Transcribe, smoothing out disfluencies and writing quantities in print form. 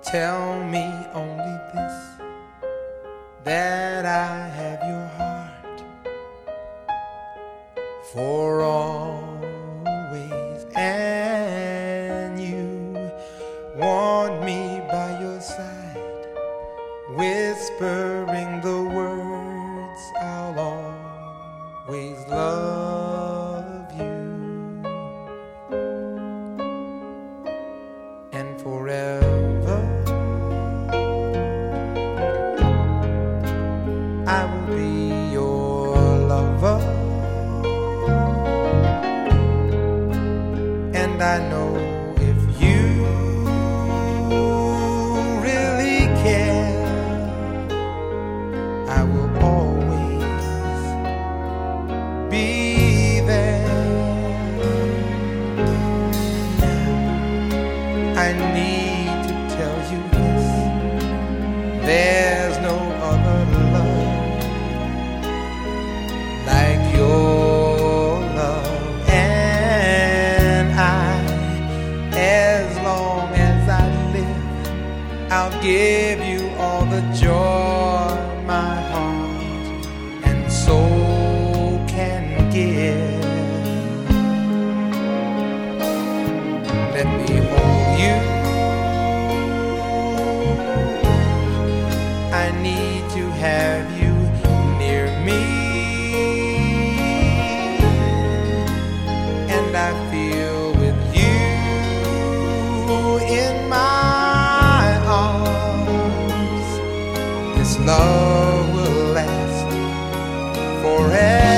Tell me only this, that I have your heart for always, and you want me by your side, whispering the words, I'll always love you, and forever I will be your lover, and I know if you really care, I will always be there. Now I need to tell you this, there's no other love like your love, and as long as I live, I'll give you all the joy my heart and soul can give. Let me hold you, I need to have you near me, and I feel with you in my arms, this love will last forever.